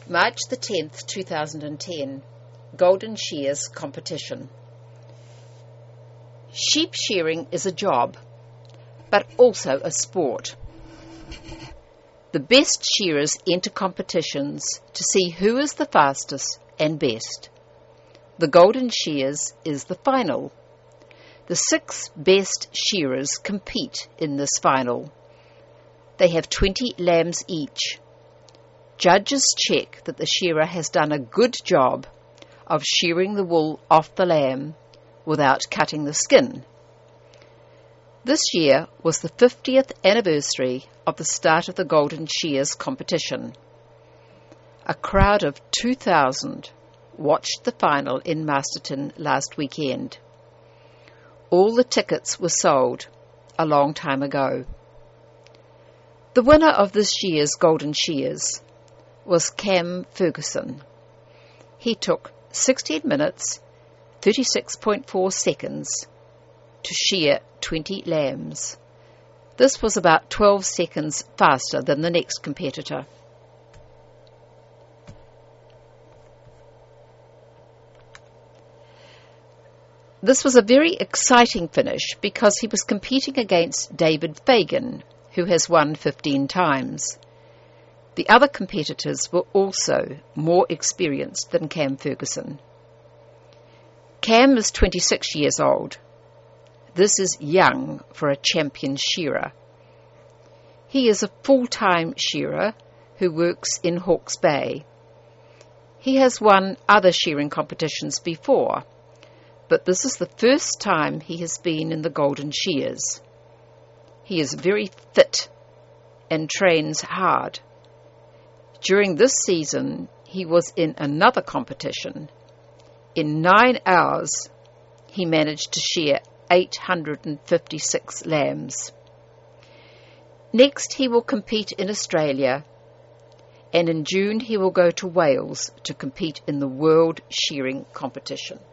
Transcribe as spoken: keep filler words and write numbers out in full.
March the tenth, two thousand ten, Golden Shears Competition. Sheep shearing is a job, but also a sport. The best shearers enter competitions to see who is the fastest and best. The Golden Shears is the final. The six best shearers compete in this final. They have twenty lambs each. Judges check that the shearer has done a good job of shearing the wool off the lamb without cutting the skin. This year was the fiftieth anniversary of the start of the Golden Shears competition. A crowd of two thousand watched the final in Masterton last weekend. All the tickets were sold a long time ago. The winner of this year's Golden Shears was Cam Ferguson. He took sixteen minutes, thirty-six point four seconds to shear twenty lambs. This was about twelve seconds faster than the next competitor. This was a very exciting finish because he was competing against David Fagan, who has won fifteen times. The other competitors were also more experienced than Cam Ferguson. Cam is twenty-six years old. This is young for a champion shearer. He is a full-time shearer who works in Hawke's Bay. He has won other shearing competitions before, but this is the first time he has been in the Golden Shears. He is very fit and trains hard. During this season, he was in another competition. In nine hours, he managed to shear eight hundred fifty-six lambs. Next, he will compete in Australia, and in June he will go to Wales to compete in the World Shearing Competition.